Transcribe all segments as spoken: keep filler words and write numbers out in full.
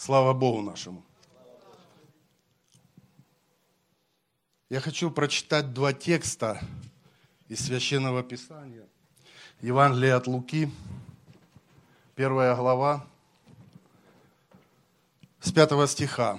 Слава Богу нашему. Я хочу прочитать два текста из Священного Писания. Евангелие от Луки, первая глава, с пятого стиха.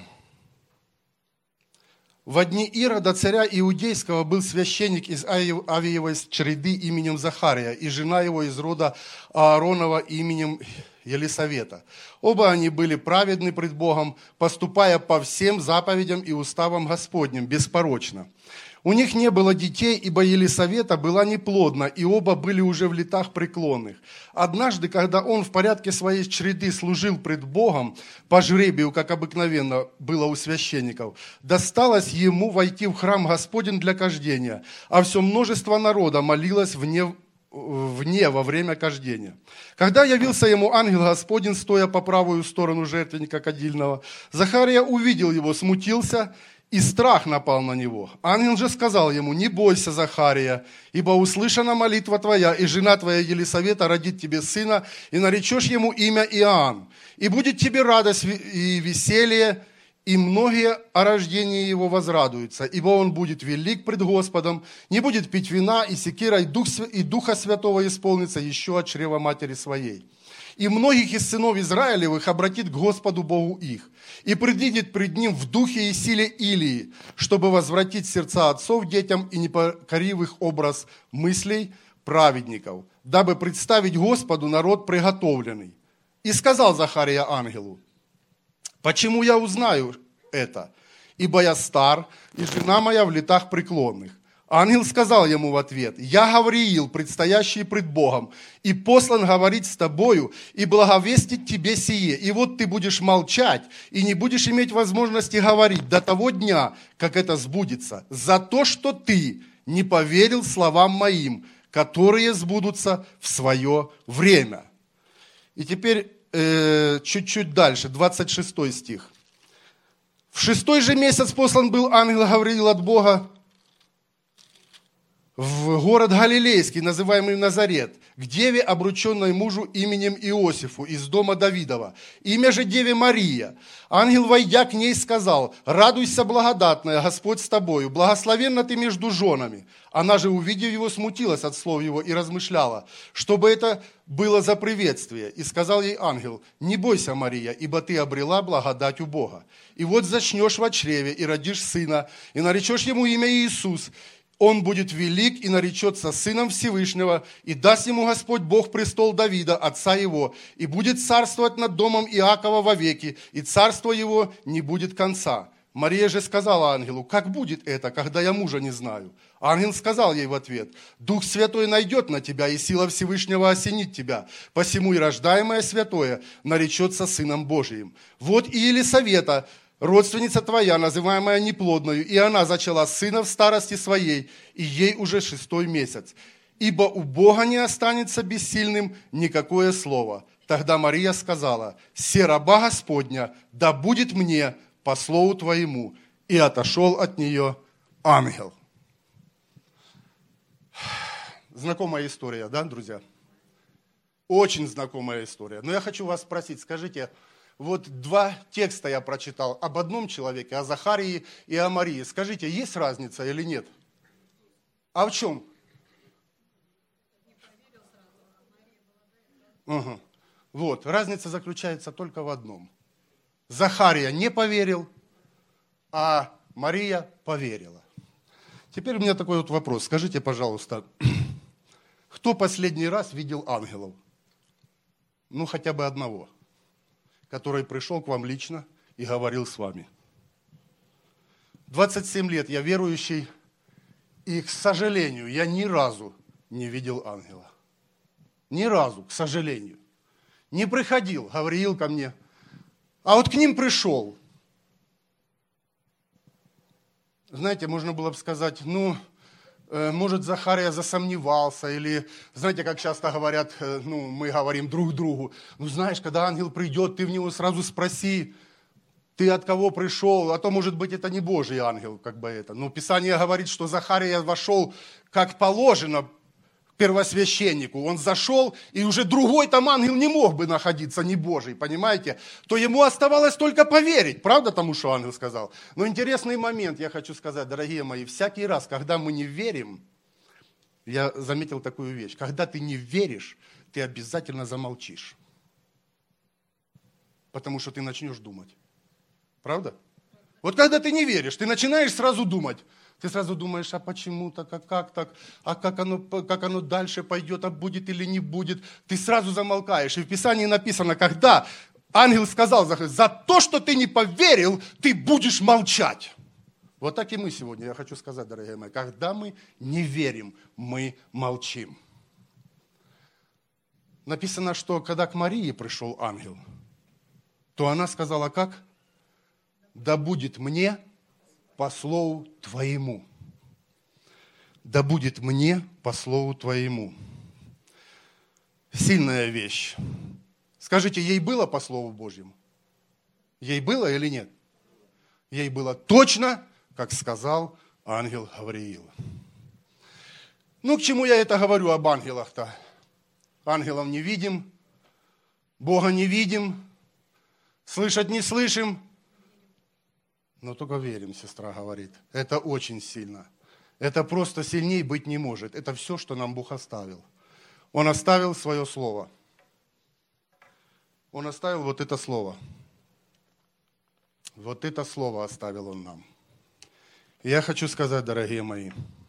«Во дни Ирода, царя Иудейского, был священник из Авиевой череды именем Захария, и жена его из рода Ааронова именем Елисавета. Оба они были праведны пред Богом, поступая по всем заповедям и уставам Господним, беспорочно. У них не было детей, ибо Елисавета была неплодна, и оба были уже в летах преклонных. Однажды, когда он в порядке своей череды служил пред Богом, по жребию, как обыкновенно было у священников, досталось ему войти в храм Господень для кождения, а все множество народа молилось вне, вне во время кождения. Когда явился ему ангел Господень, стоя по правую сторону жертвенника кадильного, Захария увидел его, смутился, и страх напал на него. Ангел же сказал ему: «Не бойся, Захария, ибо услышана молитва твоя, и жена твоя Елисавета родит тебе сына, и наречешь ему имя Иоанн. И будет тебе радость и веселье, и многие о рождении его возрадуются, ибо он будет велик пред Господом, не будет пить вина, и секира, и, дух, и Духа Святого исполнится еще от чрева матери своей. И многих из сынов Израилевых обратит к Господу Богу их, и предвидит пред Ним в духе и силе Илии, чтобы возвратить сердца отцов детям и не покорив их образ мыслей праведников, дабы представить Господу народ приготовленный. И сказал Захария ангелу: почему я узнаю это? Ибо я стар, и жена моя в летах преклонных. Ангел сказал ему в ответ: я Гавриил, предстоящий пред Богом, и послан говорить с тобою и благовестить тебе сие. И вот ты будешь молчать и не будешь иметь возможности говорить до того дня, как это сбудется, за то, что ты не поверил словам моим, которые сбудутся в свое время». И теперь э, чуть-чуть дальше, двадцать шестой стих. «В шестой же месяц послан был ангел Гавриил от Бога в город Галилейский, называемый Назарет, к деве, обрученной мужу именем Иосифу из дома Давидова. Имя же деве Мария. Ангел, войдя к ней, сказал: радуйся, благодатная, Господь с тобою, благословенна ты между женами. Она же, увидев его, смутилась от слов его и размышляла, чтобы это было за приветствие. И сказал ей ангел: не бойся, Мария, ибо ты обрела благодать у Бога. И вот зачнешь во чреве и родишь сына, и наречешь ему имя Иисус. Он будет велик и наречется сыном Всевышнего, и даст ему Господь Бог престол Давида, отца его, и будет царствовать над домом Иакова вовеки, и царство его не будет конца». Мария же сказала ангелу: как будет это, когда я мужа не знаю? Ангел сказал ей в ответ: Дух Святой найдет на тебя, и сила Всевышнего осенит тебя. Посему и рождаемое святое наречется Сыном Божиим. Вот и Елисавета, родственница твоя, называемая неплодною, и она зачала сына в старости своей, и ей уже шестой месяц. Ибо у Бога не останется бессильным никакое слово. Тогда Мария сказала: се раба Господня, да будет мне по слову твоему. И отошел от нее ангел. Знакомая история, да, друзья? Очень знакомая история. Но я хочу вас спросить, скажите, вот два текста я прочитал об одном человеке, о Захарии и о Марии. Скажите, есть разница или нет? А в чем? Угу. Вот, разница заключается только в одном. Захария не поверил, а Мария поверила. Теперь у меня такой вот вопрос. Скажите, пожалуйста, кто последний раз видел ангелов? Ну, хотя бы одного, который пришел к вам лично и говорил с вами. двадцать семь лет я верующий, и, к сожалению, я ни разу не видел ангела. Ни разу, к сожалению. Не приходил Гавриил ко мне, а вот к ним пришел. Знаете, можно было бы сказать, ну, может, Захария засомневался, или, знаете, как часто говорят, ну, мы говорим друг другу, ну, знаешь, когда ангел придет, ты в него сразу спроси, ты от кого пришел, а то, может быть, это не Божий ангел, как бы это. Но Писание говорит, что Захария вошел, как положено, первосвященнику, он зашел, и уже другой там ангел не мог бы находиться, не Божий, понимаете? То ему оставалось только поверить, правда тому, что ангел сказал? Но интересный момент, я хочу сказать, дорогие мои, всякий раз, когда мы не верим, я заметил такую вещь, когда ты не веришь, ты обязательно замолчишь, потому что ты начнешь думать, правда? Вот когда ты не веришь, ты начинаешь сразу думать. Ты сразу думаешь, а почему так, а как так, а как оно, как оно дальше пойдет, а будет или не будет. Ты сразу замолкаешь. И в Писании написано, когда ангел сказал, за то, что ты не поверил, ты будешь молчать. Вот так и мы сегодня, я хочу сказать, дорогие мои, когда мы не верим, мы молчим. Написано, что когда к Марии пришел ангел, то она сказала как? Да будет мне по слову Твоему. Да будет мне по слову Твоему. Сильная вещь. Скажите, ей было по слову Божьему? Ей было или нет? Ей было точно, как сказал ангел Гавриил. Ну, к чему я это говорю об ангелах-то? Ангелов не видим, Бога не видим, слышать не слышим. Но только верим, сестра говорит. Это очень сильно. Это просто сильнее быть не может. Это все, что нам Бог оставил. Он оставил свое слово. Он оставил вот это слово. Вот это слово оставил Он нам. И я хочу сказать, дорогие мои,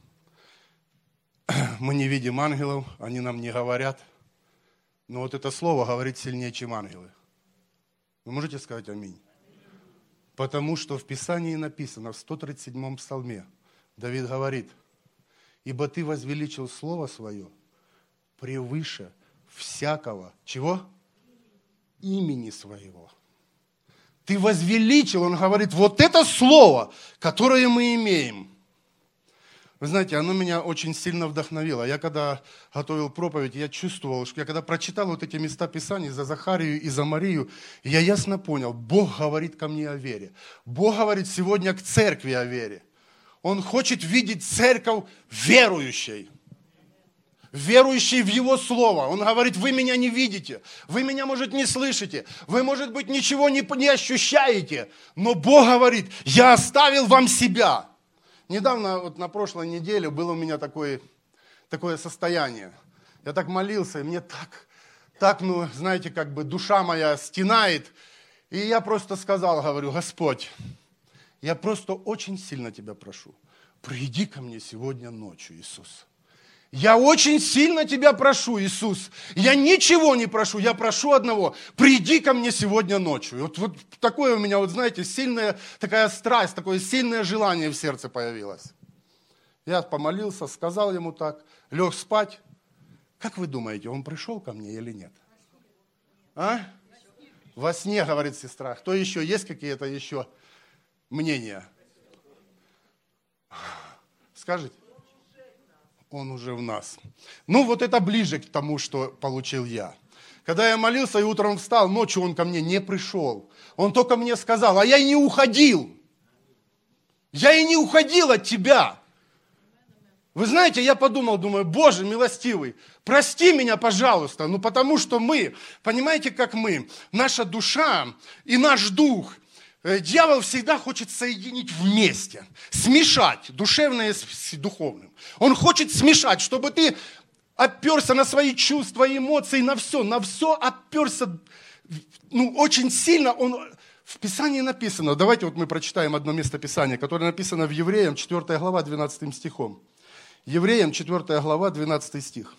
мы не видим ангелов, они нам не говорят. Но вот это слово говорит сильнее, чем ангелы. Вы можете сказать аминь? Потому что в Писании написано, в сто тридцать седьмом псалме, Давид говорит, «Ибо ты возвеличил слово свое превыше всякого, чего? Имени своего». Ты возвеличил, он говорит, вот это слово, которое мы имеем. Вы знаете, оно меня очень сильно вдохновило. Я когда готовил проповедь, я чувствовал, что я когда прочитал вот эти места Писаний за Захарию и за Марию, я ясно понял, Бог говорит ко мне о вере. Бог говорит сегодня к церкви о вере. Он хочет видеть церковь верующей. Верующий в Его Слово. Он говорит, вы меня не видите, вы меня, может, не слышите, вы, может быть, ничего не, не ощущаете, но Бог говорит, я оставил вам себя. Недавно, вот на прошлой неделе, было у меня такое, такое состояние. Я так молился, и мне так, так, ну, знаете, как бы душа моя стенает. И я просто сказал, говорю, Господь, я просто очень сильно Тебя прошу, приди ко мне сегодня ночью, Иисус. Я очень сильно Тебя прошу, Иисус. Я ничего не прошу, я прошу одного. Приди ко мне сегодня ночью. Вот, вот такое у меня, вот знаете, сильная такая страсть, такое сильное желание в сердце появилось. Я помолился, сказал ему так, лег спать. Как вы думаете, он пришел ко мне или нет? А? Во сне, говорит сестра. Кто еще? Есть какие-то еще мнения? Скажите. Он уже в нас. Ну, вот это ближе к тому, что получил я. Когда я молился и утром встал, ночью он ко мне не пришел. Он только мне сказал, а я и не уходил. Я и не уходил от Тебя. Вы знаете, я подумал, думаю, Боже милостивый, прости меня, пожалуйста, ну потому что мы, понимаете, как мы, наша душа и наш дух, дьявол всегда хочет соединить вместе, смешать душевное с духовным. Он хочет смешать, чтобы ты оперся на свои чувства, эмоции, на все, на все оперся, ну, очень сильно. Он, в Писании написано, давайте вот мы прочитаем одно место Писания, которое написано в Евреям, четвёртая глава, двенадцатым стихом. Евреям, четвёртая глава, двенадцатый стих.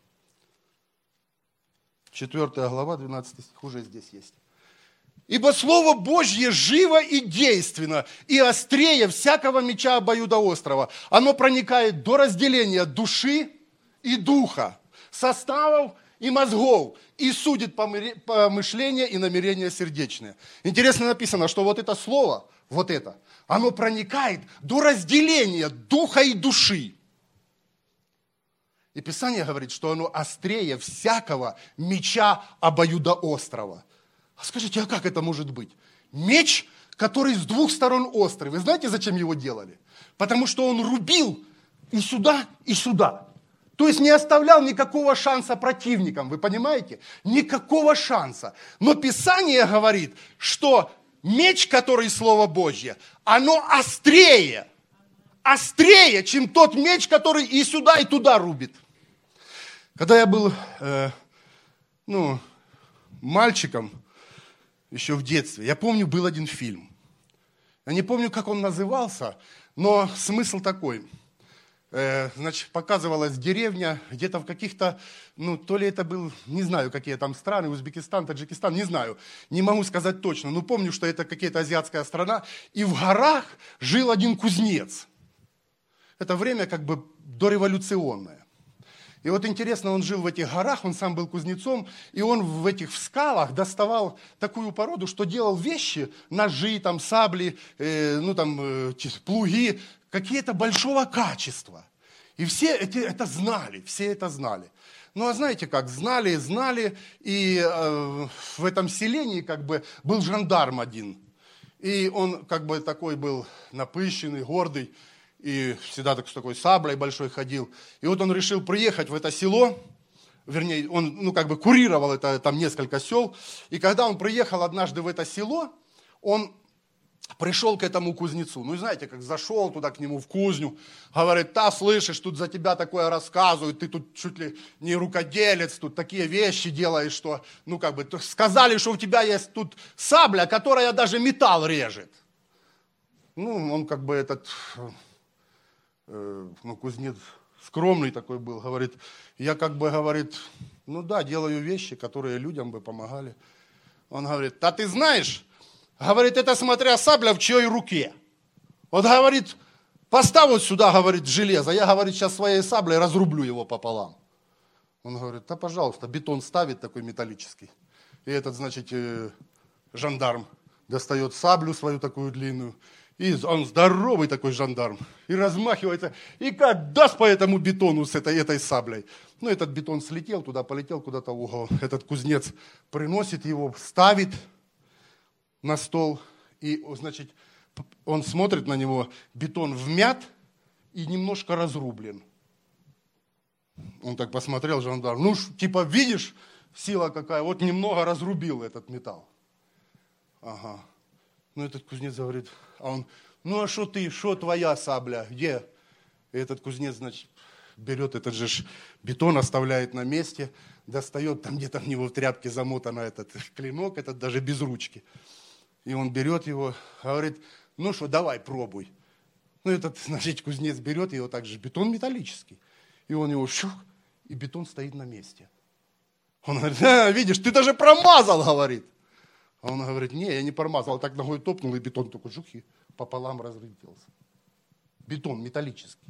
четвёртая глава, двенадцатый стих, уже здесь есть. Ибо Слово Божье живо и действенно, и острее всякого меча обоюдоострого. Оно проникает до разделения души и духа, составов и мозгов, и судит помышления и намерения сердечные. Интересно написано, что вот это слово, вот это, оно проникает до разделения духа и души. И Писание говорит, что оно острее всякого меча обоюдоострого. А скажите, а как это может быть? Меч, который с двух сторон острый. Вы знаете, зачем его делали? Потому что он рубил и сюда, и сюда. То То есть не оставлял никакого шанса противникам, вы понимаете? Никакого шанса. Но Писание говорит, что меч, который Слово Божье, оно острее, острее, чем тот меч, который и сюда, и туда рубит. Когда я был э, ну, мальчиком, еще в детстве, я помню, был один фильм. Я не помню, как он назывался, но смысл такой. Э, значит, показывалась деревня, где-то в каких-то, ну, то ли это был, не знаю, какие там страны, Узбекистан, Таджикистан, не знаю, не могу сказать точно, но помню, что это какая-то азиатская страна, и в горах жил один кузнец. Это время как бы дореволюционное. И вот интересно, он жил в этих горах, он сам был кузнецом, и он в этих в скалах доставал такую породу, что делал вещи, ножи, там, сабли, э, ну, там, э, плуги, какие-то большого качества. И все эти, это знали, все это знали. Ну, а знаете как, знали, знали, и э, в этом селении как бы был жандарм один. И он как бы такой был напыщенный, гордый, и всегда так, с такой саблей большой ходил. И вот он решил приехать в это село, вернее, он, ну, как бы курировал это, там несколько сел. И когда он приехал однажды в это село, он пришел к этому кузнецу. Ну, и знаете, как зашел туда к нему в кузню, говорит, та, слышишь, тут за тебя такое рассказывают, ты тут чуть ли не рукоделец, тут такие вещи делаешь, что, ну, как бы, сказали, что у тебя есть тут сабля, которая даже металл режет. Ну, он как бы этот... ну, кузнец скромный такой был, говорит, я как бы, говорит, ну да, делаю вещи, которые людям бы помогали. Он говорит, да ты знаешь, говорит, это смотря сабля в чьей руке. Вот, говорит, поставь вот сюда, говорит, железо, я, говорит, сейчас своей саблей разрублю его пополам. Он говорит, да, пожалуйста, бетон ставит такой металлический. И этот, значит, жандарм достает саблю свою такую длинную, и он здоровый такой жандарм, и размахивается, и как даст по этому бетону с этой, этой саблей. Ну, этот бетон слетел туда, полетел куда-то в угол. Этот кузнец приносит его, ставит на стол, и, значит, он смотрит на него, бетон вмят и немножко разрублен. Он так посмотрел, жандарм, ну, типа, видишь, сила какая, вот немного разрубил этот металл. Ага. Ну, этот кузнец говорит, а он, ну, а что ты, что твоя сабля, где? И этот кузнец, значит, берет этот же бетон, оставляет на месте, достает, там где-то в него в тряпке замотан этот клинок, этот даже без ручки. И он берет его, говорит, ну что, давай, пробуй. Ну, этот, значит, кузнец берет его также, бетон металлический. И он его шух, и бетон стоит на месте. Он говорит, а, видишь, ты даже промазал, говорит. А он говорит, не, я не промазал, так ногой топнул, и бетон только жух, и пополам разлетелся. Бетон металлический.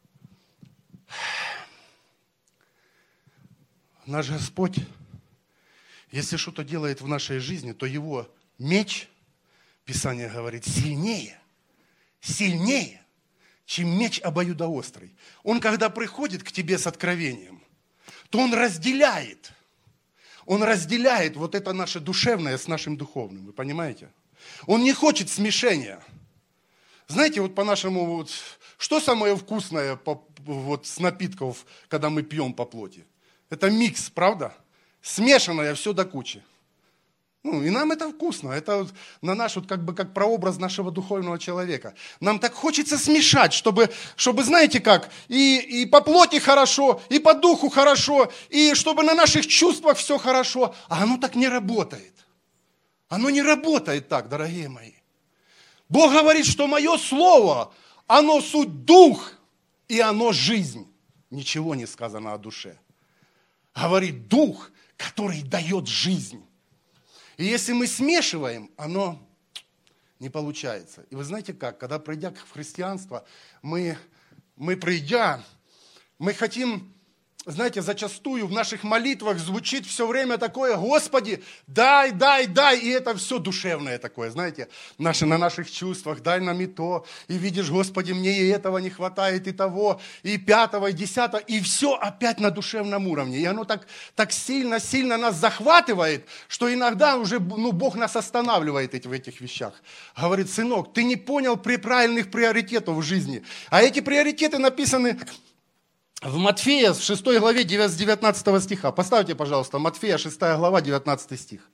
Наш Господь, если что-то делает в нашей жизни, то его меч, Писание говорит, сильнее, сильнее, чем меч обоюдоострый. Он, когда приходит к тебе с откровением, то он разделяет. Он разделяет вот это наше душевное с нашим духовным, вы понимаете? Он не хочет смешения. Знаете, вот по-нашему, вот, что самое вкусное по, вот, с напитков, когда мы пьем по плоти? Это микс, правда? Смешанное все до кучи. Ну, и нам это вкусно. Это вот на наш, вот, как бы, как прообраз нашего духовного человека. Нам так хочется смешать, чтобы, чтобы знаете как, и, и по плоти хорошо, и по духу хорошо, и чтобы на наших чувствах все хорошо. А оно так не работает. Оно не работает так, дорогие мои. Бог говорит, что мое слово, оно суть дух, и оно жизнь. Ничего не сказано о душе. Говорит дух, который дает жизнь. И если мы смешиваем, оно не получается. И вы знаете как, когда придя в христианство, мы, мы придя, мы хотим, знаете, зачастую в наших молитвах звучит все время такое, Господи, дай, дай, дай, и это все душевное такое, знаете, наши, на наших чувствах, дай нам и то, и видишь, Господи, мне и этого не хватает, и того, и пятого, и десятого, и все опять на душевном уровне. И оно так, так сильно, сильно нас захватывает, что иногда уже, ну, Бог нас останавливает в этих вещах. Говорит, сынок, ты не понял правильных приоритетов в жизни, а эти приоритеты написаны В Матфея, в шестой главе, с девятнадцатого стиха. Поставьте, пожалуйста, Матфея, шестая глава, девятнадцатый стих.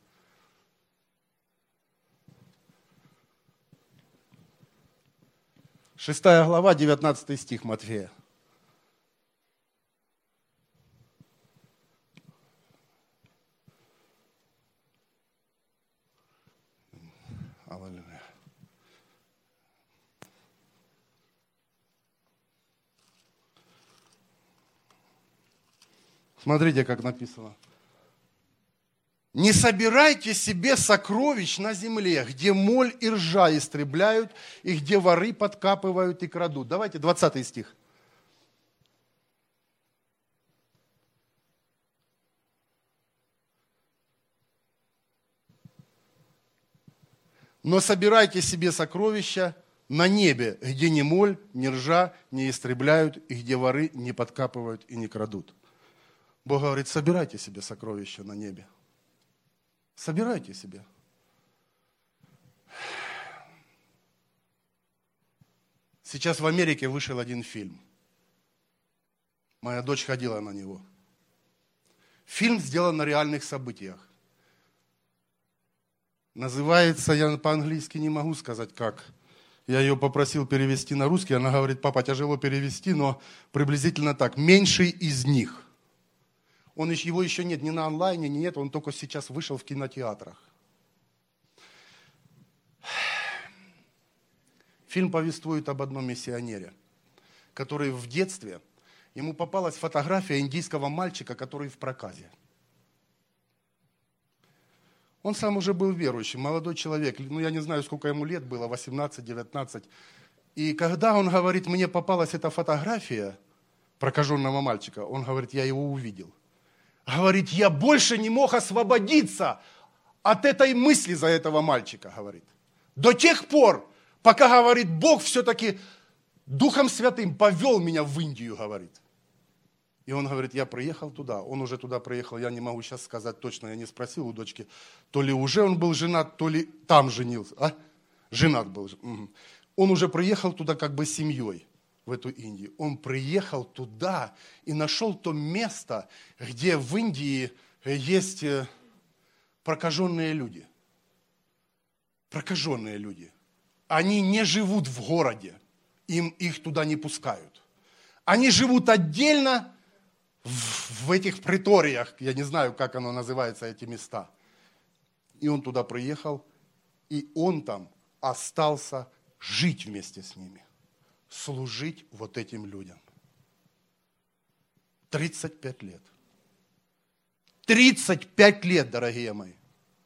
Шестая глава, девятнадцатый стих Матфея. Смотрите, как написано. Не собирайте себе сокровищ на земле, где моль и ржа истребляют, и где воры подкапывают и крадут. Давайте, двадцатый стих. Но собирайте себе сокровища на небе, где ни моль, ни ржа не истребляют, и где воры не подкапывают и не крадут. Бог говорит, собирайте себе сокровища на небе. Собирайте себе. Сейчас в Америке вышел один фильм. Моя дочь ходила на него. Фильм сделан на реальных событиях. Называется, я по-английски не могу сказать как. Я ее попросил перевести на русский. Она говорит, папа, тяжело перевести, но приблизительно так. Меньший из них. Он, его еще нет ни на онлайне, ни нет, он только сейчас вышел в кинотеатрах. Фильм повествует об одном миссионере, который в детстве, ему попалась фотография индийского мальчика, который в проказе. Он сам уже был верующим, молодой человек, ну я не знаю, сколько ему лет было, восемнадцать-девятнадцать. И когда он говорит, мне попалась эта фотография прокаженного мальчика, он говорит, я его увидел. Говорит, я больше не мог освободиться от этой мысли за этого мальчика, говорит. До тех пор, пока, говорит, Бог все-таки Духом Святым повел меня в Индию, говорит. И он говорит, я приехал туда. Он уже туда приехал, я не могу сейчас сказать точно, я не спросил у дочки, то ли уже он был женат, то ли там женился. А? Женат был. Угу. Он уже приехал туда как бы с семьей. В эту Индию. Он приехал туда и нашел то место, где в Индии есть прокаженные люди. Прокаженные люди. Они не живут в городе, им их туда не пускают. Они живут отдельно в, в этих приториях, я не знаю, как оно называется, эти места. И он туда приехал, и он там остался жить вместе с ними. Служить вот этим людям. тридцать пять лет. тридцать пять лет, дорогие мои.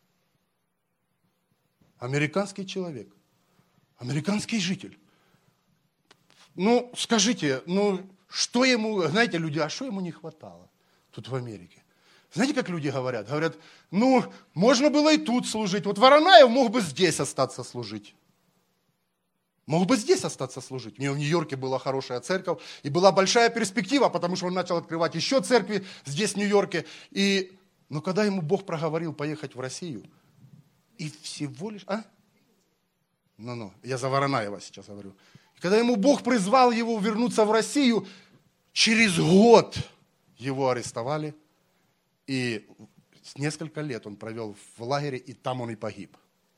Американский человек. Американский житель. Ну, скажите, ну, что ему, знаете, люди, а что ему не хватало тут в Америке? Знаете, как люди говорят? Говорят, ну, можно было и тут служить. Вот Воронаев мог бы здесь остаться служить. Мог бы здесь остаться служить. У него в Нью-Йорке была хорошая церковь, и была большая перспектива, потому что он начал открывать еще церкви здесь, в Нью-Йорке. И, но когда ему Бог проговорил поехать в Россию, и всего лишь... А? Ну-ну, я за Воронаева сейчас говорю. И когда ему Бог призвал его вернуться в Россию, через год его арестовали, и несколько лет он провел в лагере, и там он и погиб.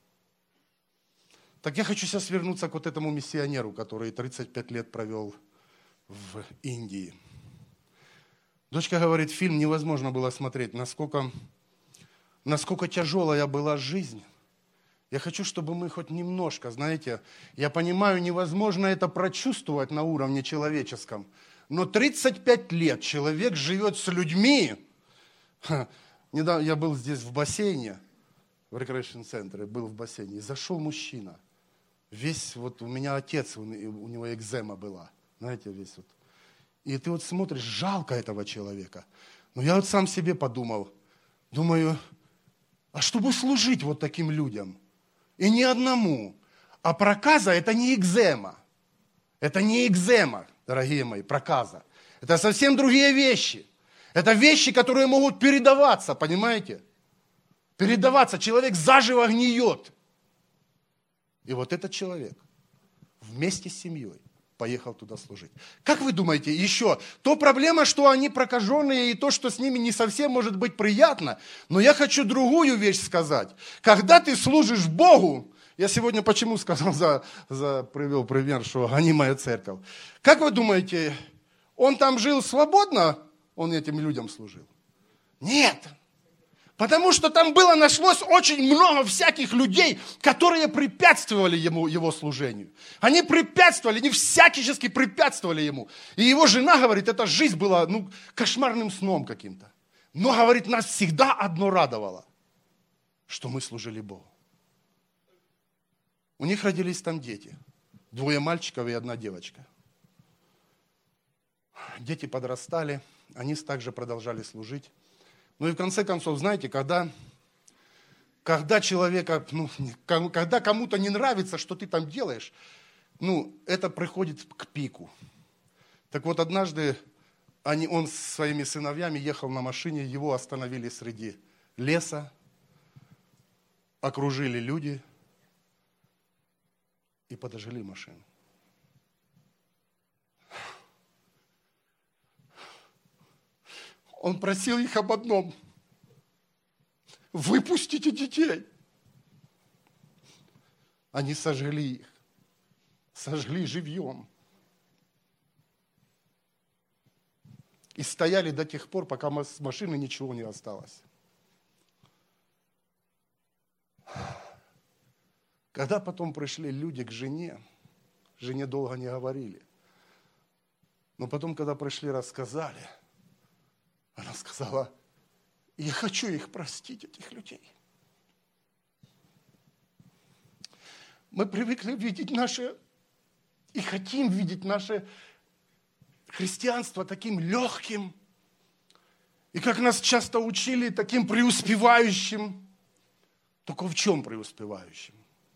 Так я хочу сейчас вернуться к вот этому миссионеру, который тридцать пять лет провел в Индии. Дочка говорит, фильм невозможно было смотреть, насколько, насколько тяжелая была жизнь. Я хочу, чтобы мы хоть немножко, знаете, я понимаю, невозможно это прочувствовать на уровне человеческом, но тридцать пять лет человек живет с людьми. Недавно я был здесь в бассейне, в рекреашн-центре, был в бассейне, и зашел мужчина. Весь, вот у меня отец, у него экзема была, знаете, весь вот. И ты вот смотришь, жалко этого человека. Но я вот сам себе подумал, думаю, а чтобы служить вот таким людям, и не одному, а проказа это не экзема, это не экзема, дорогие мои, проказа. Это совсем другие вещи. Это вещи, которые могут передаваться, понимаете? Передаваться, человек заживо гниет. И вот этот человек вместе с семьей поехал туда служить. Как вы думаете, еще, то проблема, что они прокаженные, и то, что с ними не совсем может быть приятно, но я хочу другую вещь сказать. Когда ты служишь Богу, я сегодня почему сказал, за, за, привел пример, что гонимая церковь. Как вы думаете, он там жил свободно, он этим людям служил? Нет. Потому что там было, нашлось очень много всяких людей, которые препятствовали ему, его служению. Они препятствовали, они всячески препятствовали ему. И его жена говорит, эта жизнь была ну, кошмарным сном каким-то. Но, говорит, нас всегда одно радовало, что мы служили Богу. У них родились там дети. Двое мальчиков и одна девочка. Дети подрастали, они также продолжали служить. Ну и в конце концов, знаете, когда, когда человека, ну, когда кому-то не нравится, что ты там делаешь, ну, это приходит к пику. Так вот, однажды они, он с своими сыновьями ехал на машине, его остановили среди леса, окружили люди и подожгли машину. Он просил их об одном. Выпустите детей. Они сожгли их. Сожгли живьем. И стояли до тех пор, пока с машины ничего не осталось. Когда потом пришли люди к жене, жене долго не говорили. Но потом, когда пришли, рассказали, она сказала, я хочу их простить, этих людей. Мы привыкли видеть наше, и хотим видеть наше христианство таким легким, и как нас часто учили, таким преуспевающим. Только в чем преуспевающим?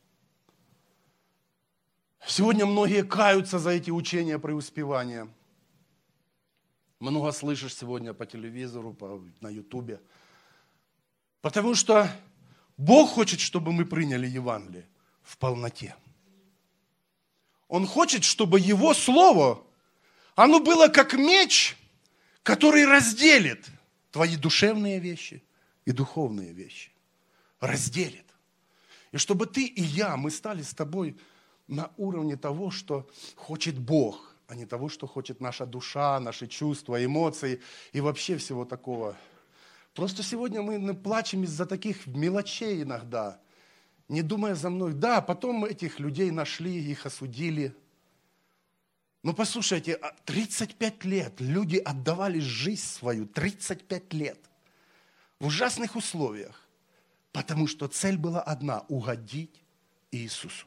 Сегодня многие каются за эти учения преуспевания. Много слышишь сегодня по телевизору, по, на ютубе. Потому что Бог хочет, чтобы мы приняли Евангелие в полноте. Он хочет, чтобы Его Слово, оно было как меч, который разделит твои душевные вещи и духовные вещи. Разделит. И чтобы ты и я, мы стали с тобой на уровне того, что хочет Бог, а не того, что хочет наша душа, наши чувства, эмоции и вообще всего такого. Просто сегодня мы плачем из-за таких мелочей иногда, не думая за мной. Да, потом этих людей нашли, их осудили. Но послушайте, тридцать пять лет люди отдавали жизнь свою, тридцать пять лет, в ужасных условиях, потому что цель была одна – угодить Иисусу.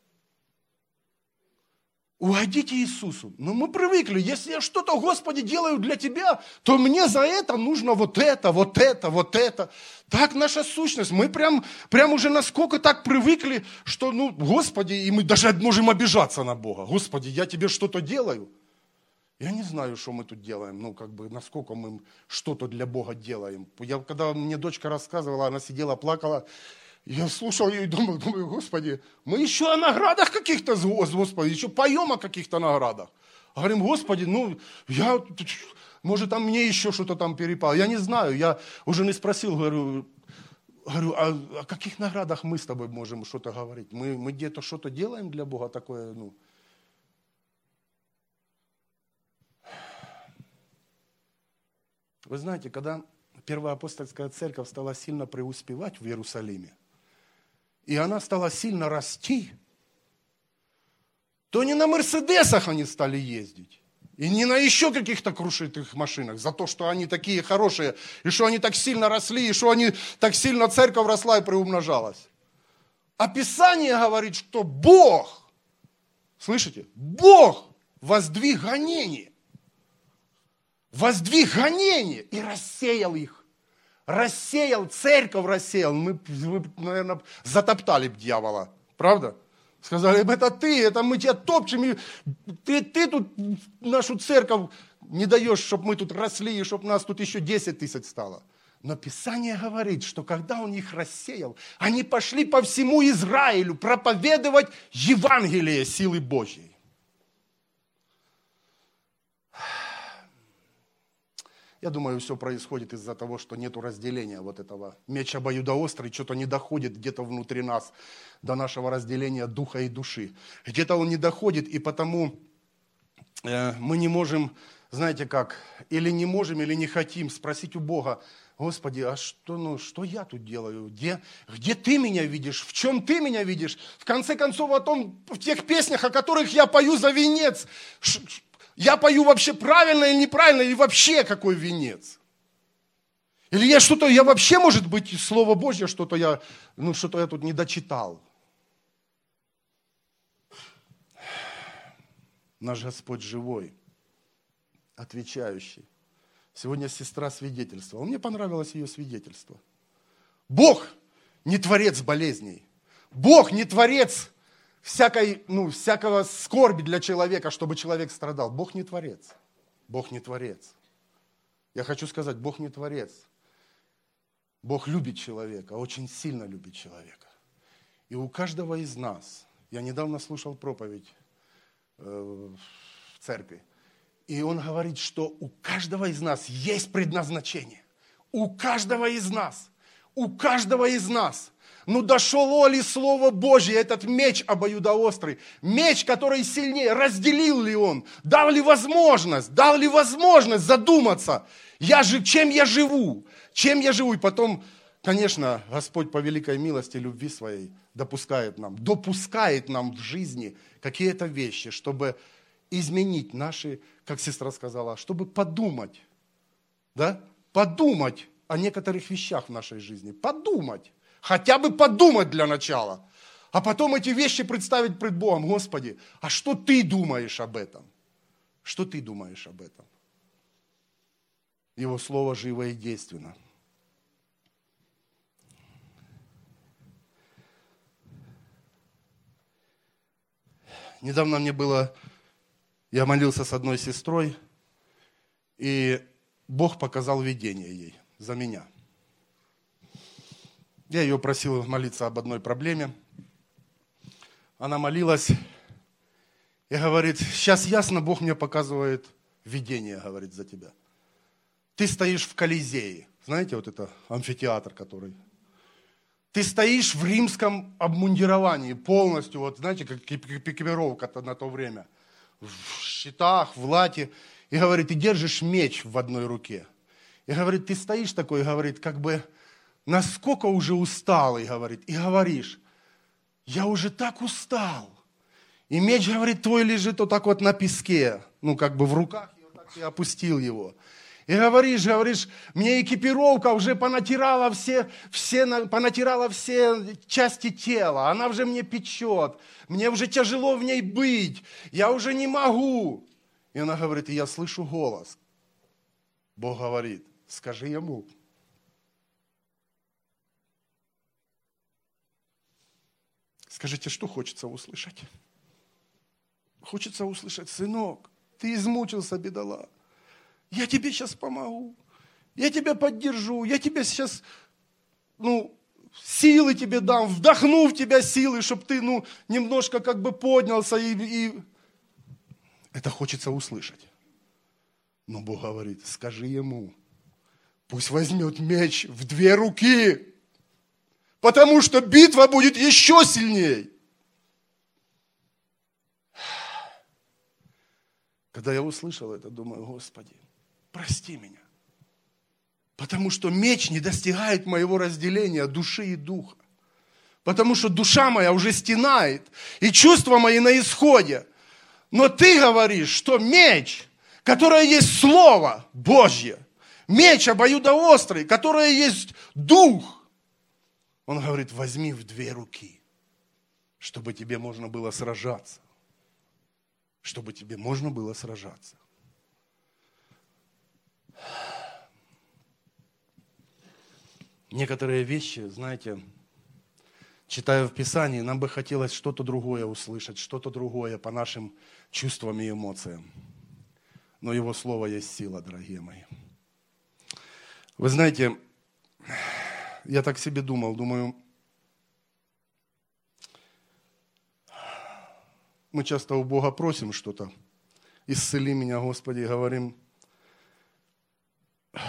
Угодите Иисусу. Но мы привыкли, если я что-то, Господи, делаю для Тебя, то мне за это нужно вот это, вот это, вот это. Так наша сущность. Мы прям, прям уже насколько так привыкли, что, ну, Господи, и мы даже можем обижаться на Бога. Господи, я Тебе что-то делаю. Я не знаю, что мы тут делаем, ну, как бы, насколько мы что-то для Бога делаем. Я, когда мне дочка рассказывала, она сидела, плакала, я слушал ее и думал, думаю, Господи, мы еще о наградах каких-то, Господи, еще поем о каких-то наградах. Говорим, Господи, ну, я, может, там мне еще что-то там перепало. Я не знаю, я уже не спросил, говорю, говорю а о каких наградах мы с тобой можем что-то говорить? Мы, мы где-то что-то делаем для Бога такое, ну. Вы знаете, когда Первая апостольская церковь стала сильно преуспевать в Иерусалиме, и она стала сильно расти, то не на Мерседесах они стали ездить, и не на еще каких-то крушительных машинах, за то, что они такие хорошие, и что они так сильно росли, и что они так сильно церковь росла и приумножалась. А Писание говорит, что Бог, слышите, Бог воздвиг гонение, воздвиг гонение и рассеял их. Рассеял, церковь рассеял. Мы, мы, наверное, затоптали б дьявола. Правда? Сказали, это ты, это мы тебя топчем. И ты, ты тут нашу церковь не даешь, чтобы мы тут росли, и чтобы нас тут еще десять тысяч стало. Но Писание говорит, что когда Он их рассеял, они пошли по всему Израилю проповедовать Евангелие силы Божьей. Я думаю, все происходит из-за того, что нет разделения вот этого. Меч обоюдоострый что-то не доходит где-то внутри нас до нашего разделения духа и души. Где-то он не доходит, и потому э, мы не можем, знаете как, или не можем, или не хотим спросить у Бога: Господи, а что, ну, что я тут делаю? Где, где ты меня видишь? В чем ты меня видишь? В конце концов, о том, в тех песнях, о которых я пою за венец. Я пою вообще правильно или неправильно, или вообще какой венец? Или я что-то, я вообще, может быть, Слово Божье, что-то я, ну, что-то я тут не дочитал. Наш Господь живой, отвечающий. Сегодня сестра свидетельствовала. Мне понравилось ее свидетельство. Бог не творец болезней. Бог не творец всякой, ну, всякого скорби для человека, чтобы человек страдал. Бог не творец. Бог не творец. Я хочу сказать, Бог не творец. Бог любит человека, очень сильно любит человека. И у каждого из нас, я недавно слушал проповедь э, в церкви, и он говорит, что у каждого из нас есть предназначение. У каждого из нас. У каждого из нас. Ну дошло ли Слово Божье, этот меч обоюдоострый, меч, который сильнее, разделил ли он, дал ли возможность, дал ли возможность задуматься, я же, чем я живу, чем я живу. И потом, конечно, Господь по великой милости, любви своей допускает нам, допускает нам в жизни какие-то вещи, чтобы изменить наши, как сестра сказала, чтобы подумать, да, подумать о некоторых вещах в нашей жизни, подумать, хотя бы подумать для начала, а потом эти вещи представить пред Богом. Господи, а что ты думаешь об этом? Что ты думаешь об этом? Его Слово живо и действенно. Недавно мне было... Я молился с одной сестрой, и Бог показал видение ей за меня. Я ее просил молиться об одной проблеме. Она молилась и говорит: сейчас ясно, Бог мне показывает видение, говорит, за тебя. Ты стоишь в Колизее, знаете, вот это амфитеатр, который... Ты стоишь в римском обмундировании полностью, вот знаете, как экипировка на то время. В щитах, в лате, и говорит, ты держишь меч в одной руке. И говорит, ты стоишь такой, говорит, как бы насколько уже усталый, говорит, и говоришь, я уже так устал. И меч, говорит, твой лежит вот так вот на песке, ну как бы в руках, и вот так ты опустил его. И говоришь, говоришь, мне экипировка уже понатирала все, все, понатирала все части тела, она уже мне печет, мне уже тяжело в ней быть, я уже не могу. И она говорит, и я слышу голос. Бог говорит, скажи ему. Скажите, что хочется услышать? Хочется услышать, сынок, ты измучился, бедолага. Я тебе сейчас помогу, я тебя поддержу, я тебе сейчас, ну, силы тебе дам, вдохну в тебя силы, чтобы ты, ну, немножко как бы поднялся. И, и... Это хочется услышать. Но Бог говорит, скажи ему, пусть возьмет меч в две руки, потому что битва будет еще сильней. Когда я услышал это, думаю, Господи, прости меня. Потому что меч не достигает моего разделения души и духа. Потому что душа моя уже стенает, и чувства мои на исходе. Но ты говоришь, что меч, которое есть Слово Божье, меч обоюдоострый, которое есть Дух, он говорит, возьми в две руки, чтобы тебе можно было сражаться. Чтобы тебе можно было сражаться. Некоторые вещи, знаете, читая в Писании, нам бы хотелось что-то другое услышать, что-то другое по нашим чувствам и эмоциям. Но Его Слово есть сила, дорогие мои. Вы знаете, я так себе думал, думаю, мы часто у Бога просим что-то. Исцели меня, Господи, и говорим,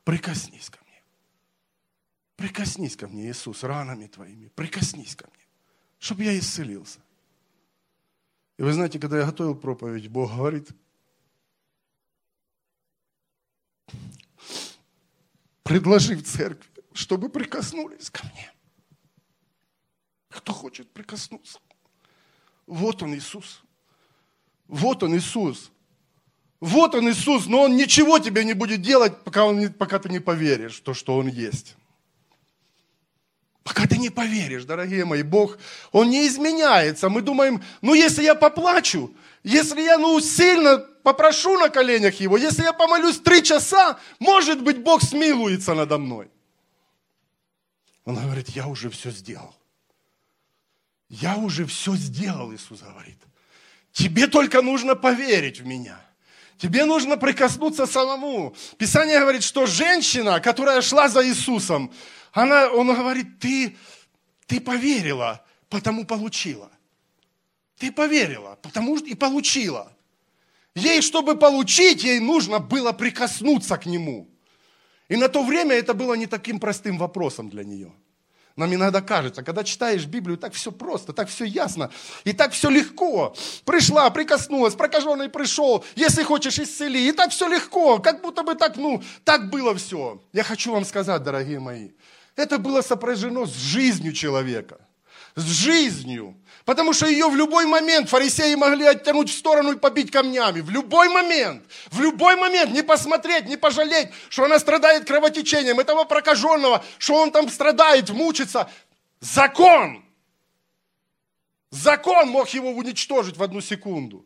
прикоснись ко мне. Прикоснись ко мне, Иисус, ранами Твоими. Прикоснись ко мне, чтобы я исцелился. И вы знаете, когда я готовил проповедь, Бог говорит, предложи в церкви, чтобы прикоснулись ко мне. Кто хочет прикоснуться? Вот Он, Иисус. Вот Он, Иисус. Вот Он, Иисус, но Он ничего тебе не будет делать, пока, он не, пока ты не поверишь в то, что Он есть. Пока ты не поверишь, дорогие мои, Бог, Он не изменяется. Мы думаем, ну если я поплачу, если я ну сильно попрошу на коленях Его, если я помолюсь три часа, может быть, Бог смилуется надо мной. Он говорит, я уже все сделал. Я уже все сделал, Иисус говорит. Тебе только нужно поверить в Меня. Тебе нужно прикоснуться самому. Писание говорит, что женщина, которая шла за Иисусом, она, он говорит, ты, ты поверила, потому получила. Ты поверила, потому что и получила. Ей, чтобы получить, ей нужно было прикоснуться к Нему. И на то время это было не таким простым вопросом для нее. Нам иногда кажется, когда читаешь Библию, так все просто, так все ясно, и так все легко. Пришла, прикоснулась, прокаженный пришел, если хочешь, исцели. И так все легко, как будто бы так, ну, так было все. Я хочу вам сказать, дорогие мои, это было сопряжено с жизнью человека. С жизнью. Потому что ее в любой момент фарисеи могли оттянуть в сторону и побить камнями. В любой момент. В любой момент. Не посмотреть, не пожалеть, что она страдает кровотечением. Этого прокаженного, что он там страдает, мучится. Закон. Закон мог его уничтожить в одну секунду.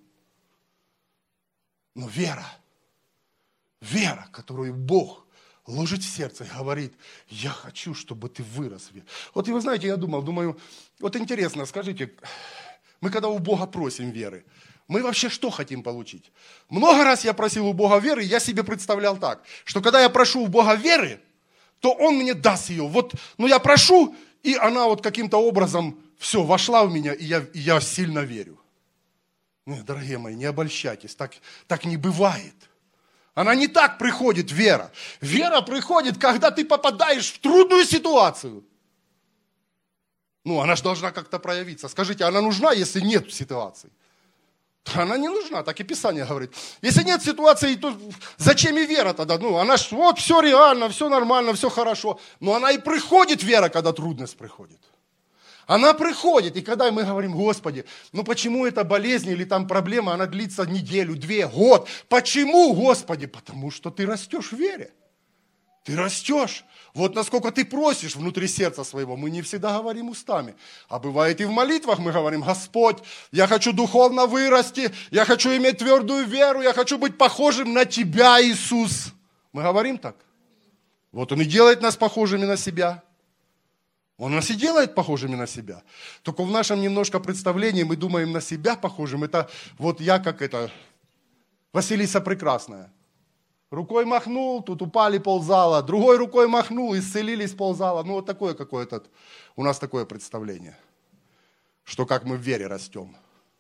Но вера. Вера, которую Бог ложит в сердце и говорит, я хочу, чтобы ты вырос. Вот и вы знаете, я думал, думаю, вот интересно, скажите, мы когда у Бога просим веры, мы вообще что хотим получить? Много раз я просил у Бога веры, я себе представлял так, что когда я прошу у Бога веры, то Он мне даст ее. Вот, ну я прошу, и она вот каким-то образом все, вошла в меня, и я, и я сильно верю. Нет, дорогие мои, не обольщайтесь, так, так не бывает. Она не так приходит, вера. Вера приходит, когда ты попадаешь в трудную ситуацию. Ну, она же должна как-то проявиться. Скажите, она нужна, если нет ситуации? Она не нужна, так и Писание говорит. Если нет ситуации, то зачем и вера тогда? Ну, она ж, вот, все реально, все нормально, все хорошо. Но она и приходит, вера, когда трудность приходит. Она приходит, и когда мы говорим, Господи, ну почему эта болезнь или там проблема, она длится неделю, две, год. Почему, Господи? Потому что ты растешь в вере. Ты растешь. Вот насколько ты просишь внутри сердца своего, мы не всегда говорим устами. А бывает и в молитвах мы говорим, Господь, я хочу духовно вырасти, я хочу иметь твердую веру, я хочу быть похожим на Тебя, Иисус. Мы говорим так. Вот Он и делает нас похожими на себя. Он нас и делает похожими на себя. Только в нашем немножко представлении мы думаем на себя похожим. Это вот я как это, Василиса Прекрасная. Рукой махнул, тут упали ползала. Другой рукой махнул, исцелились ползала. Ну вот такое какое-то, у нас такое представление. Что как мы в вере растем.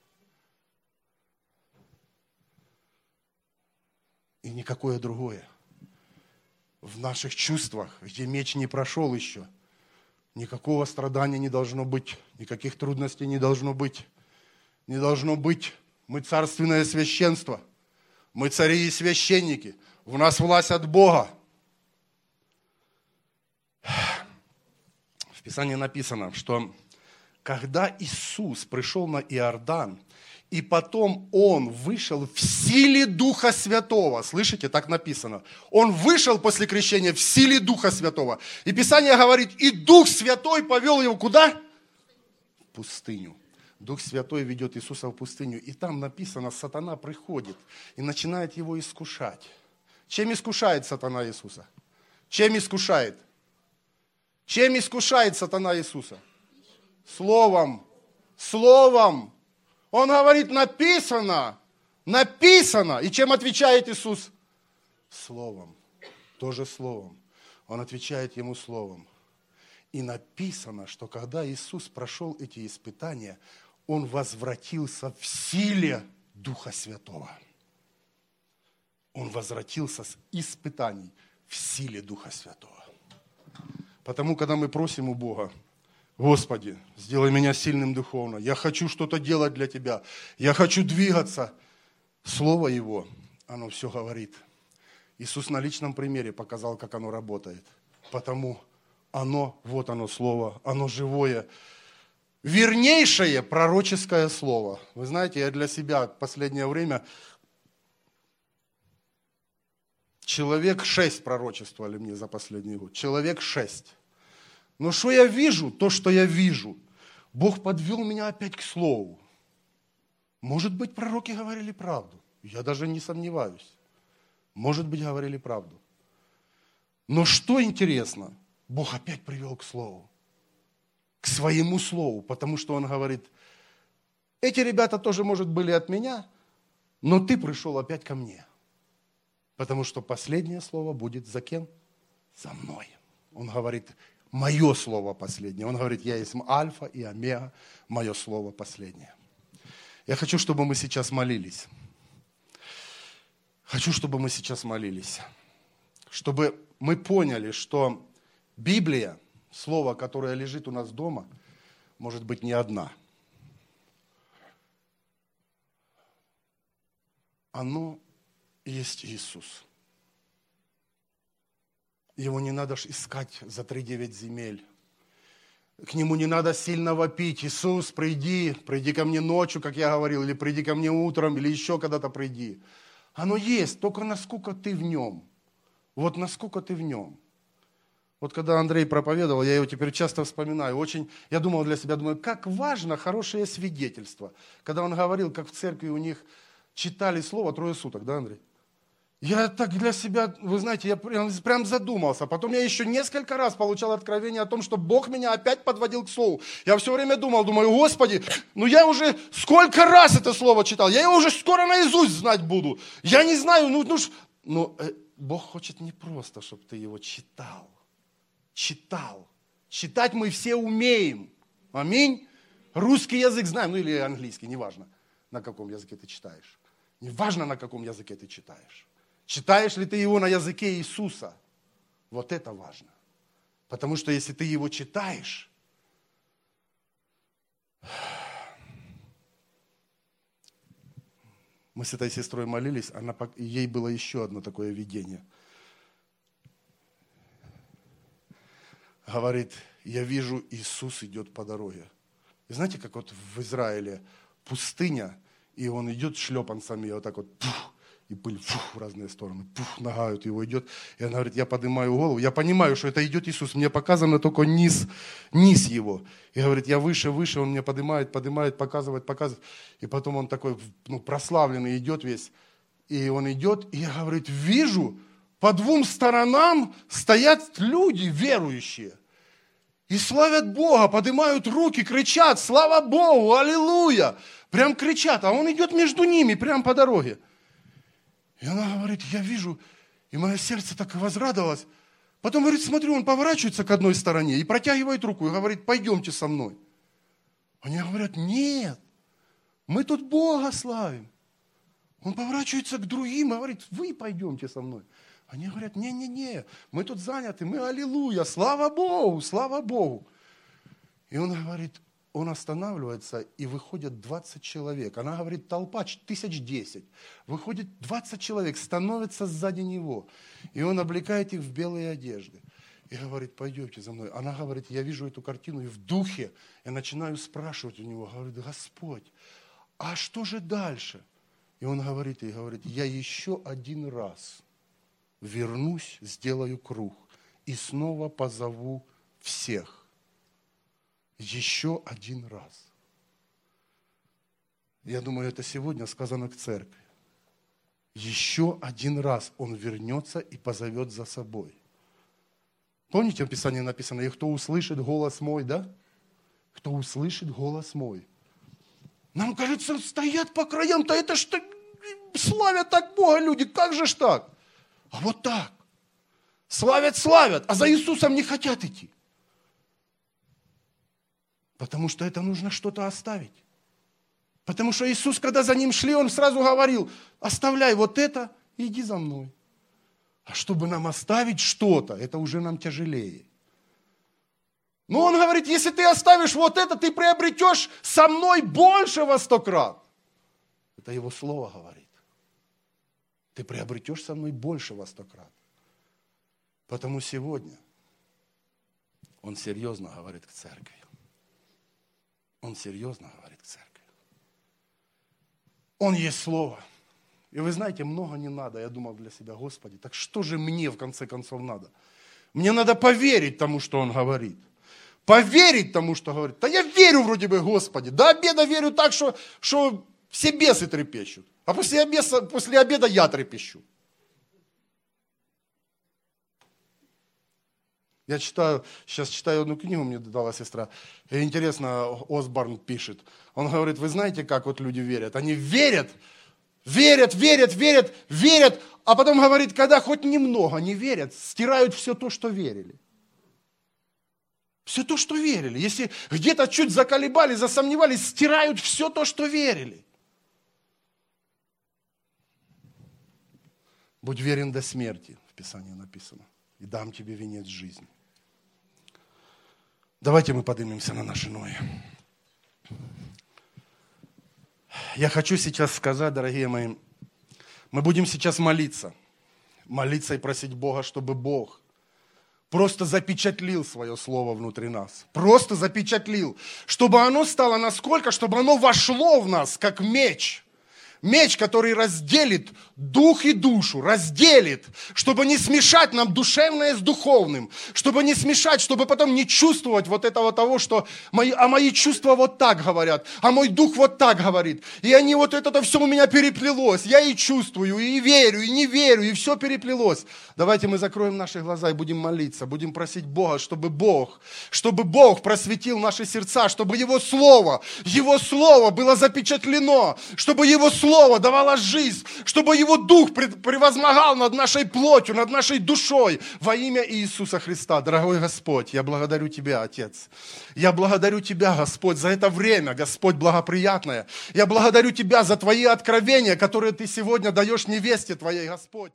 И никакое другое. В наших чувствах, где меч не прошел еще, никакого страдания не должно быть, никаких трудностей не должно быть. Не должно быть. Мы царственное священство. Мы цари и священники. У нас власть от Бога. В Писании написано, что когда Иисус пришел на Иордан, и потом Он вышел в силе Духа Святого. Слышите, так написано. Он вышел после крещения в силе Духа Святого. И Писание говорит, и Дух Святой повел его куда? В пустыню. Дух Святой ведет Иисуса в пустыню. И там написано, сатана приходит и начинает его искушать. Чем искушает сатана Иисуса? Чем искушает? Чем искушает сатана Иисуса? Словом. Словом. Он говорит, написано, написано. И чем отвечает Иисус? Словом. Тоже словом. Он отвечает ему словом. И написано, что когда Иисус прошел эти испытания, Он возвратился в силе Духа Святого. Он возвратился с испытаний в в силе Духа Святого. Потому, когда мы просим у Бога, Господи, сделай меня сильным духовно, я хочу что-то делать для Тебя, я хочу двигаться, Слово Его, оно все говорит. Иисус на личном примере показал, как оно работает. Потому оно, вот оно Слово, оно живое, вернейшее пророческое Слово. Вы знаете, я для себя в последнее время человек шесть пророчествовали мне за последний год. Человек шесть. Но что я вижу, то, что я вижу, Бог подвел меня опять к Слову. Может быть, пророки говорили правду. Я даже не сомневаюсь. Может быть, говорили правду. Но что интересно, Бог опять привел к Слову. К своему Слову. Потому что Он говорит, эти ребята тоже, может, были от меня, но ты пришел опять ко мне. Потому что последнее слово будет за кем? За мной. Он говорит, мое слово последнее. Он говорит, я есть альфа и омега, мое слово последнее. Я хочу, чтобы мы сейчас молились. Хочу, чтобы мы сейчас молились. Чтобы мы поняли, что Библия, слово, которое лежит у нас дома, может быть не одна. Оно есть Иисус. Его не надо искать за три девять земель. К Нему не надо сильно вопить. Иисус, приди, приди ко мне ночью, как я говорил, или приди ко мне утром, или еще когда-то приди. Оно есть, только насколько ты в Нем. Вот насколько ты в Нем. Вот когда Андрей проповедовал, я его теперь часто вспоминаю. Очень, я думал для себя, думаю, как важно хорошее свидетельство. Когда он говорил, как в церкви у них читали слово трое суток, да, Андрей? Я так для себя, вы знаете, я прям, прям задумался. Потом я еще несколько раз получал откровение о том, что Бог меня опять подводил к слову. Я все время думал, думаю, Господи, ну я уже сколько раз это слово читал, я его уже скоро наизусть знать буду. Я не знаю, ну, ну, ну э, Бог хочет не просто, чтобы ты его читал. Читал. Читать мы все умеем. Аминь. Русский язык знаем, ну или английский, неважно, на каком языке ты читаешь. Неважно, на каком языке ты читаешь. Читаешь ли ты его на языке Иисуса? Вот это важно. Потому что если ты его читаешь, мы с этой сестрой молились, она, ей было еще одно такое видение. Говорит, я вижу, Иисус идет по дороге. И знаете, как вот в Израиле пустыня, и он идет шлепанцами, и вот так вот, пух, и пыль фух, в разные стороны, пух, нога от его идет. И она говорит, я поднимаю голову, я понимаю, что это идет Иисус, мне показано только низ, низ его. И говорит, я выше, выше, он меня поднимает, поднимает, показывает, показывает. И потом он такой, ну, прославленный идет весь. И он идет, и я, говорит, вижу, по двум сторонам стоят люди верующие. И славят Бога, поднимают руки, кричат, слава Богу, аллилуйя. Прям кричат, а он идет между ними, прям по дороге. И она говорит, я вижу, и мое сердце так и возрадовалось. Потом, говорит, смотрю, он поворачивается к одной стороне и протягивает руку и говорит, пойдемте со мной. Они говорят, нет, мы тут Бога славим. Он поворачивается к другим и говорит, вы пойдемте со мной. Они говорят, не-не-не, мы тут заняты, мы аллилуйя, слава Богу, слава Богу. И он говорит, он останавливается, и выходят двадцать человек. Она говорит, толпа, тысяч десять. Выходит двадцать человек, становится сзади него. И он облекает их в белые одежды. И говорит, пойдемте за мной. Она говорит, я вижу эту картину, и в духе я начинаю спрашивать у него. Говорит, Господь, а что же дальше? И он говорит, и говорит, я еще один раз вернусь, сделаю круг и снова позову всех. Еще один раз. Я думаю, это сегодня сказано к церкви. Еще один раз он вернется и позовет за собой. Помните, в Писании написано, и кто услышит голос мой, да? Кто услышит голос мой. Нам кажется, стоят по краям-то, это что, славят так Бога люди, как же ж так? А вот так. Славят, славят, а за Иисусом не хотят идти. Потому что это нужно что-то оставить. Потому что Иисус, когда за Ним шли, Он сразу говорил, оставляй вот это и иди за мной. А чтобы нам оставить что-то, это уже нам тяжелее. Но он говорит, если ты оставишь вот это, ты приобретешь со мной больше во сто крат. Это его слово говорит. Ты приобретешь со мной больше во сто крат. Потому сегодня он серьезно говорит к церкви. Он серьезно говорит к церкви. Он есть слово. И вы знаете, много не надо. Я думал для себя, Господи, так что же мне в конце концов надо? Мне надо поверить тому, что он говорит. Поверить тому, что говорит. Да я верю вроде бы, Господи. До обеда верю так, что, что все бесы трепещут. А после обеда, после обеда я трепещу. Я читаю, сейчас читаю одну книгу, мне дала сестра. И интересно, Осборн пишет. Он говорит, вы знаете, как вот люди верят? Они верят, верят, верят, верят, верят. А потом говорит, когда хоть немного не верят, стирают все то, что верили. Все то, что верили. Если где-то чуть заколебались, засомневались, стирают все то, что верили. Будь верен до смерти, в Писании написано. И дам тебе венец жизни. Давайте мы поднимемся на наши ноги. Я хочу сейчас сказать, дорогие мои, мы будем сейчас молиться. Молиться и просить Бога, чтобы Бог просто запечатлил свое слово внутри нас. Просто запечатлил. Чтобы оно стало насколько, чтобы оно вошло в нас, как меч. Меч, который разделит дух и душу, разделит, чтобы не смешать нам душевное с духовным, чтобы не смешать, чтобы потом не чувствовать вот этого того, что мои, а мои чувства вот так говорят, а мой дух вот так говорит. И они вот это все у меня переплелось. Я и чувствую, и верю, и не верю, и все переплелось. Давайте мы закроем наши глаза и будем молиться, будем просить Бога, чтобы Бог, чтобы Бог просветил наши сердца, чтобы Его Слово, Его Слово было запечатлено, чтобы Его Слово Слово давало жизнь, чтобы Его Дух превозмогал над нашей плотью, над нашей душой во имя Иисуса Христа. Дорогой Господь, я благодарю Тебя, Отец. Я благодарю Тебя, Господь, за это время, Господь, благоприятное. Я благодарю Тебя за Твои откровения, которые Ты сегодня даешь невесте Твоей, Господь.